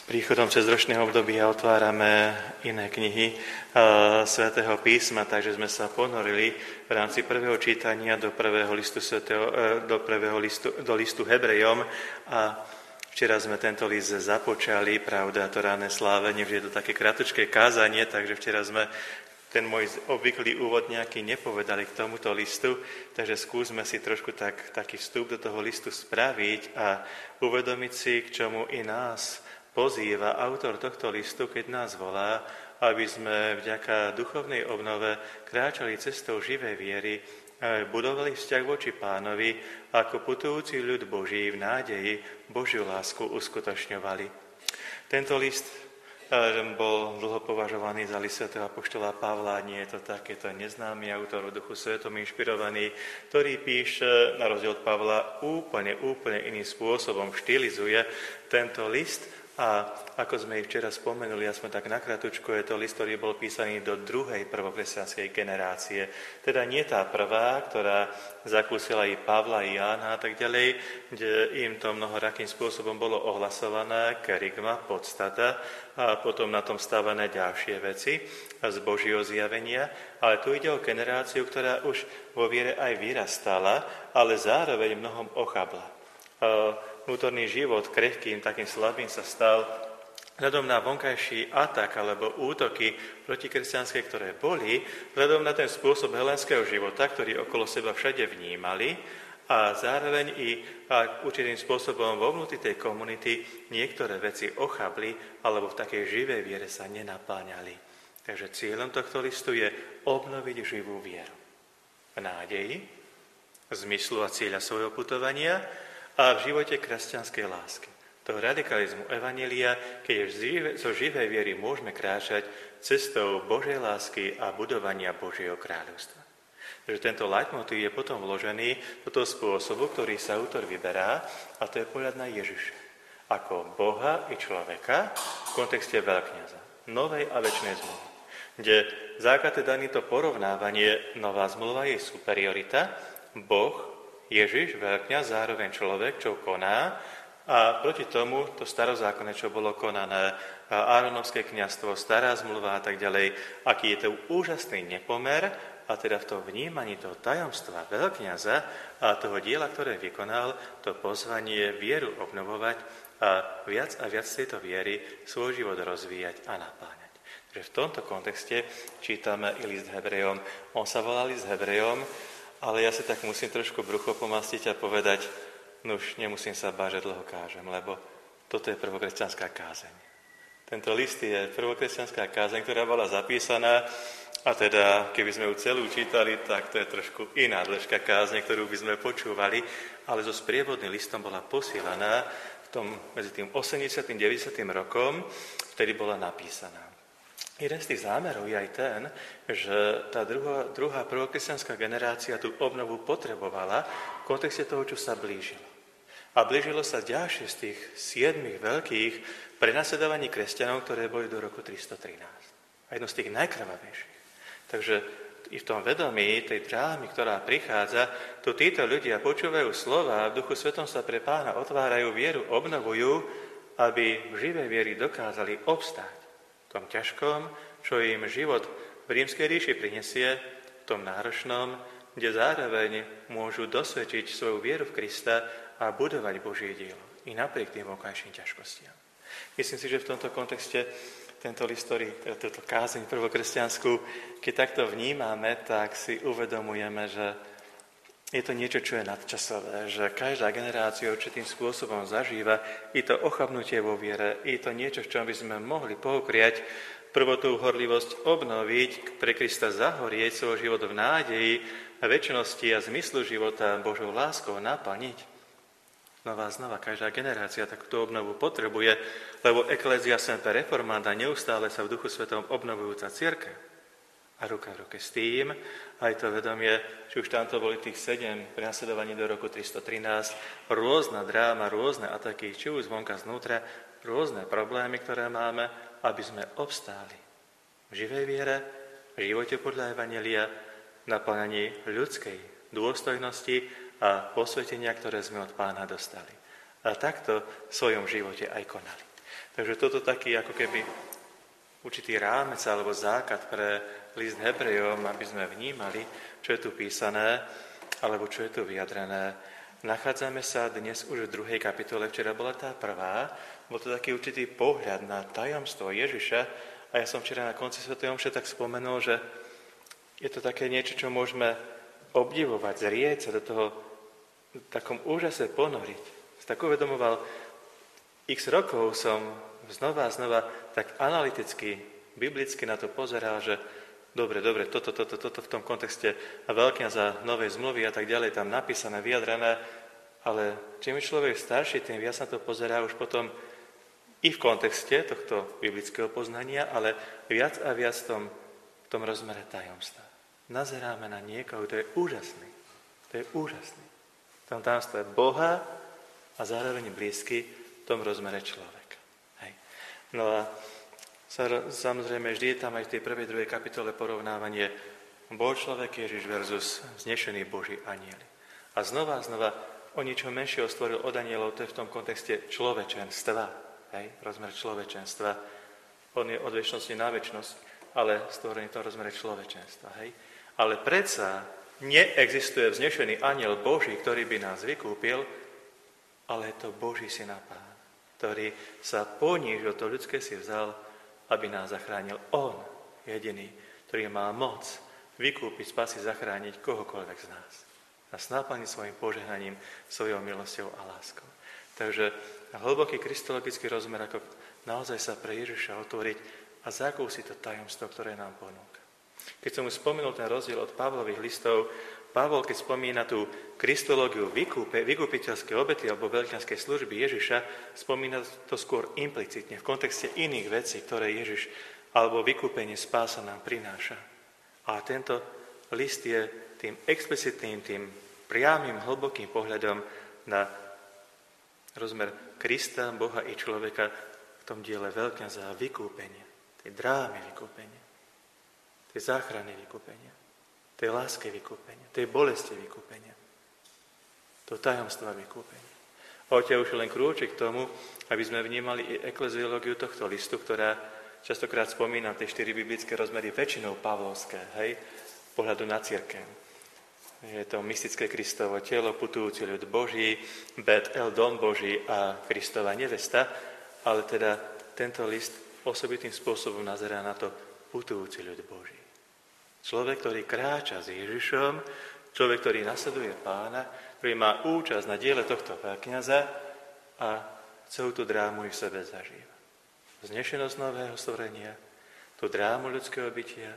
Príchodom cezročného obdobia otvárame iné knihy Svätého písma, takže sme sa ponorili v rámci prvého čítania do listu Hebrejom a včera sme tento list započali, pravda, to ranné slávenie, že je to také kratučké kázanie, takže včera sme ten môj obvyklý úvod nejaký nepovedali k tomuto listu, takže skúsme si trošku taký vstup do toho listu spraviť a uvedomiť si, k čomu i nás pozýva autor tohto listu, keď nás volá, aby sme vďaka duchovnej obnove kráčali cestou živej viery, budovali vzťah voči Pánovi, ako putujúci ľud Boží v nádeji Božiu lásku uskutočňovali. Tento list bol dlho považovaný za list svätého apoštola Pavla, nie je to tak, je to neznámy autor v Duchu Svetom inšpirovaný, ktorý píše, na rozdiel od Pavla, úplne iným spôsobom štilizuje tento list. A ako sme ich včera spomenuli, aspoň tak nakratučko, je to list, ktorý bol písaný do druhej prvokresťanskej generácie. Teda nie tá prvá, ktorá zakúsila i Pavla, i Jána a tak ďalej, kde im to mnohorakým spôsobom bolo ohlasované, kerygma, podstata, a potom na tom stávané ďalšie veci z Božieho zjavenia. Ale tu ide o generáciu, ktorá už vo viere aj vyrastala, ale zároveň mnohom ochabla. Vnútorný život krehkým, takým slabým sa stal vzhľadom na vonkajší atak alebo útoky protikresťanské, ktoré boli, vzhľadom na ten spôsob helénskeho života, ktorý okolo seba všade vnímali a zároveň i určitým spôsobom vo vnútri tej komunity niektoré veci ochabli alebo v takej živej viere sa nenapáňali. Takže cieľom tohto listu je obnoviť živú vieru v nádeji, v zmyslu a cieľa svojho putovania a v živote kresťanskej lásky. Toho radikalizmu evanjelia, keď zo živej viery môžeme kráčať cestou Božej lásky a budovania Božieho kráľovstva. Takže tento leitmotív je potom vložený do toho spôsobu, ktorý sa autor vyberá, a to je pohľad na Ježiša. Ako Boha i človeka v kontexte veľkňaza, novej a večnej zmluvy. Kde základ je daný to porovnávanie, nová zmluva je superiorita, Boh, Ježiš, veľkňaz, zároveň človek, čo koná, a proti tomu to starozákonné, čo bolo konané, Áronovské kňazstvo, stará zmluva a tak ďalej, aký je to úžasný nepomer, a teda v tom vnímaní toho tajomstva veľkňaza a toho diela, ktoré vykonal, to pozvanie vieru obnovovať a viac tejto viery svoj život rozvíjať a napáňať. Takže v tomto kontexte čítame i list Hebrejom. On sa volá list Hebrejom, ale ja si tak musím trošku brucho pomastiť a povedať, už nemusím sa báť, že dlho kážem, lebo toto je prvokresťanská kázeň. Tento list je prvokresťanská kázeň, ktorá bola zapísaná, a teda, keby sme ju celú čítali, tak to je trošku iná dĺžka kázne, ktorú by sme počúvali, ale so sprievodným listom bola posielaná medzi tým 80. a 90. rokom, vtedy bola napísaná. Jeden z tých zámerov je aj ten, že tá druhá prvokresťanská generácia tú obnovu potrebovala v kontexte toho, čo sa blížilo. A blížilo sa ďalšie z tých 7 veľkých prenasledovaní kresťanov, ktoré boli do roku 313. A jedno z tých najkrvavejších. Takže i v tom vedomí tej drámy, ktorá prichádza, tu títo ľudia počúvajú slova a v Duchu Svetom sa pre Pána otvárajú, vieru obnovujú, aby v živej vieri dokázali obstáť v tom ťažkom, čo im život v rímskej ríši prinesie, v tom náročnom, kde zároveň môžu dosvedčiť svoju vieru v Krista a budovať Božie dielo. I napriek tým vonkajším ťažkostiam. Myslím si, že v tomto kontexte tento list, túto kázeň prvokresťanskú, keď takto vnímame, tak si uvedomujeme, že je to niečo, čo je nadčasové, že každá generácia určitým spôsobom zažíva i to ochabnutie vo viere, i to niečo, v čom by sme mohli poukriať, prvotú horlivosť obnoviť, pre Krista zahorieť svoj život v nádeji, večnosti a zmyslu života Božou láskou naplniť. Znova každá generácia takúto obnovu potrebuje, lebo Ecclesia semper reformanda, neustále sa v Duchu Svetom obnovujúca cirkev. A ruka v ruke s tým, aj to vedomie, či už tamto boli tých 7 prenasledovaní do roku 313, rôzna dráma, rôzne ataky, či už zvonka, znútra, rôzne problémy, ktoré máme, aby sme obstáli v živej viere, v živote podľa evanjelia, v naplňaní ľudskej dôstojnosti a posvetenia, ktoré sme od Pána dostali. A takto v svojom živote aj konali. Takže toto taký ako keby určitý rámec alebo základ pre list Hebrejom, aby sme vnímali, čo je tu písané, alebo čo je tu vyjadrené. Nachádzame sa dnes už v 2. kapitole, včera bola tá prvá, bol to taký určitý pohľad na tajomstvo Ježiša a ja som včera na konci svätej omše tak spomenul, že je to také niečo, čo môžeme obdivovať, zrieť sa do toho v takom úžase ponoriť. Tak uvedomoval, x rokov som znova a znova tak analyticky, biblicky na to pozeral, že dobre, toto v tom kontexte a veľkňaza Novej zmluvy a tak ďalej tam napísané, vyjadrené, ale čím je človek starší, tým viac na to pozerá už potom i v kontexte tohto biblického poznania, ale viac a viac v tom rozmere tajomstva. Nazeráme na niekoho, kto je úžasný. To je úžasný. V tom tajomstve Boha a zároveň blízky v tom rozmere človeka. Hej. No a samozrejme vždy je tam aj v tej prvej, druhej kapitole porovnávanie bol človek Ježiš versus vznešený Boží anjeli. A znova o niečo menšieho stvoril od anielov, to je v tom kontexte človečenstva. Hej, rozmer človečenstva. On je od večnosti na večnosť, ale stvorený v tom rozmere človečenstva. Hej. Ale predsa neexistuje vznešený anjel Boží, ktorý by nás vykúpil, ale je to Boží Syn a Pán, ktorý sa ponížil, to ľudské si vzal, aby nás zachránil. On, jediný, ktorý má moc vykúpiť, spasiť, zachrániť kohokoľvek z nás. Nás naplní svojim požehnaním, svojou milosťou a láskou. Takže hlboký kristologický rozmer, ako naozaj sa pre Ježiša otvoriť a zakúsiť to tajomstvo, ktoré nám ponúka. Keď som už spomenul ten rozdiel od Pavlových listov, Pavol, keď spomína tú kristológiu vykúpiteľskej obety alebo veľkňazskej služby Ježiša, spomína to skôr implicitne, v kontexte iných vecí, ktoré Ježiš alebo vykúpenie spása nám prináša. A tento list je tým explicitným, tým priamým, hlbokým pohľadom na rozmer Krista, Boha i človeka v tom diele veľkňaza vykúpenia, tej drámy vykúpenia, tej záchrany vykúpenia, tej láske vykúpenia, tej bolesti vykúpenia, to tajomstva vykúpenia. Odtiaľ už len krôčik k tomu, aby sme vnímali i ekleziológiu tohto listu, ktorá častokrát spomína tie 4 biblické rozmery, väčšinou pavlovské, hej, pohľadu na cirkev. Je to mystické Kristovo telo, putujúci ľud Boží, Bet El Dom Boží a Kristova nevesta, ale teda tento list osobitým spôsobom nazerá na to putujúci ľud Boží. Človek, ktorý kráča s Ježišom, človek, ktorý nasleduje Pána, ktorý má účasť na diele tohto veľkňaza a celú tú drámu v sebe zažíva. Vznešenosť nového stvorenia, tú drámu ľudského bytia,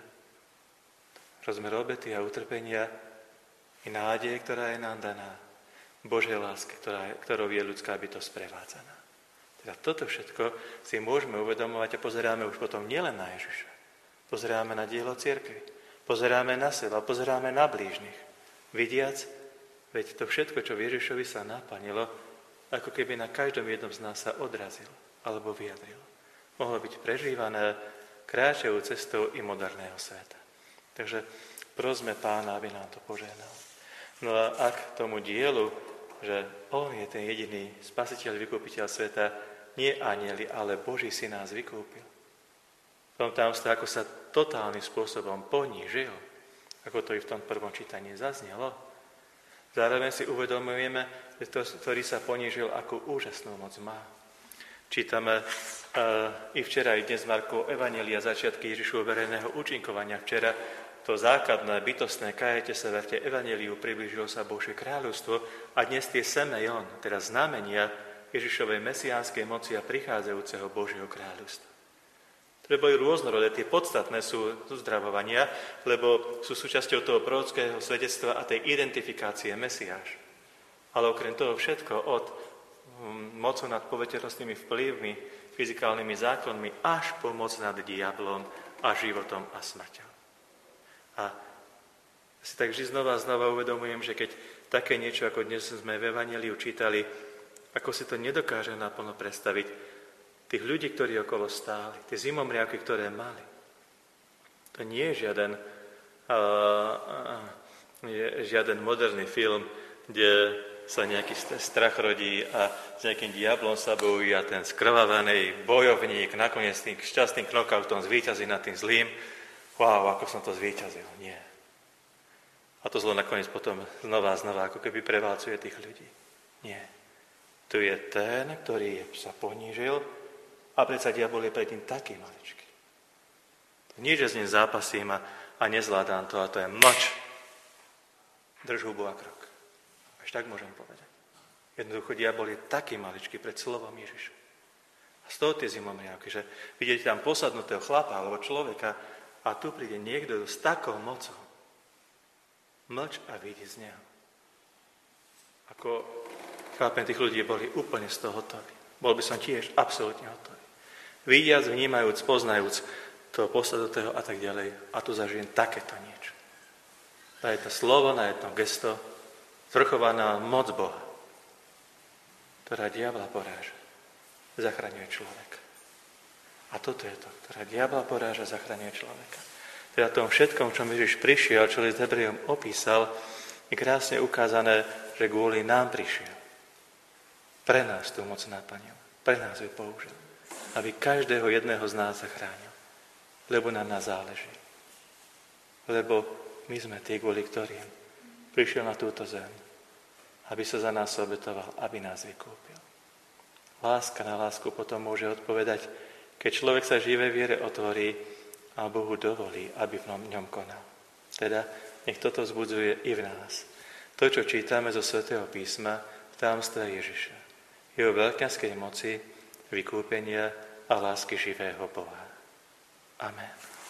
rozmer obety a utrpenia i nádej, ktorá je nám daná, Božej láske, ktorou je ľudská bytosť sprevádzaná. Teda toto všetko si môžeme uvedomovať a pozeráme už potom nielen na Ježiša. Pozeráme na dielo cirkvi, pozeráme na seba, pozeráme na blížnych. Vidiac, veď to všetko, čo v Ježišovi sa naplnilo, ako keby na každom jednom z nás sa odrazilo alebo vyjadrilo. Mohlo byť prežívané kráčajú cestou i moderného sveta. Takže prosme Pána, aby nám to požehnal. No a ak tomu dielu, že On je ten jediný spasiteľ, vykúpiteľ sveta, nie anjeli, ale Boží Syn nás vykúpil. V tom tajomstve, ako sa totálnym spôsobom ponížil, ako to i v tom prvom čítaní zaznelo. Zároveň si uvedomujeme, že to, ktorý sa ponížil, akú úžasnú moc má. Čítame i včera, i dnes Markovo evanjelia, začiatky Ježišovho verejného účinkovania. Včera to základné, bytostné, kajete sa, verte evanjeliu, priblížilo sa Božie kráľovstvo a dnes tie semejon, teda znamenia Ježišovej mesiánskej moci a prichádzajúceho Božieho kráľovstva. Ktoré boli rôznorodé, tie podstatné sú uzdravovania, lebo sú súčasťou toho prorockého svedectva a tej identifikácie Mesiáš. Ale okrem toho všetko od mocu nad poveternostnými vplyvmi, fyzikálnymi zákonmi, až po moc nad diablom a životom a smrťou. A si tak vždy znova uvedomujem, že keď také niečo, ako dnes sme v Evanjeliu čítali, ako si to nedokáže naplno predstaviť, tých ľudí, ktorí okolo stáli, tie zimomriavky, ktoré mali. To nie je žiaden moderný film, kde sa nejaký strach rodí a s nejakým diablom sa bojujú a ten skrvavaný bojovník nakoniec tým šťastným knockoutom zvíťazí nad tým zlým. Wow, ako som to zvíťazil. Nie. A to zlo nakoniec potom znova ako keby prevalcuje tých ľudí. Nie. Tu je ten, ktorý sa ponížil a predsa diabol je predtým taký maličký. Nie, že s ním zápasím a nezvládam to, a to je mlč. Drž hubu a krok. Až tak môžem povedať. Jednoducho diabol je taký maličký pred slovom Ježiša. A z toho tie zimomriavky, že vidíte tam posadnutého chlapa alebo človeka a tu príde niekto s takou mocou. Mlč a vidí z neho. Ako chápem, tých ľudí boli úplne z toho hotoví. Bol by som tiež absolútne hotový. Vidiac, vnímajúc, poznajúc toho posadnutého a tak ďalej. A tu zažijem takéto niečo. Na jedno slovo, na jedno gesto, zvrchovaná moc Boha, ktorá diabla poráža, zachraňuje človeka. A toto je to, ktorá diabla poráža, zachraňuje človeka. Teda tom všetkom, čo Ježiš prišiel, čo list Hebrejom opísal, je krásne ukázané, že kvôli nám prišiel. Pre nás tú moc naplnil, pre nás ju použil, aby každého jedného z nás zachránil. Lebo na nás záleží. Lebo my sme tí, kvôli ktorým prišiel na túto zem, aby sa za nás obetoval, aby nás vykúpil. Láska na lásku potom môže odpovedať, keď človek sa živej viere otvorí a Bohu dovolí, aby v ňom konal. Teda nech toto vzbudzuje i v nás. To, čo čítame zo Svätého písma v tajomstve Ježiša. Jeho veľkňazskej moci, vykúpenia a lásky živého Boha. Amen.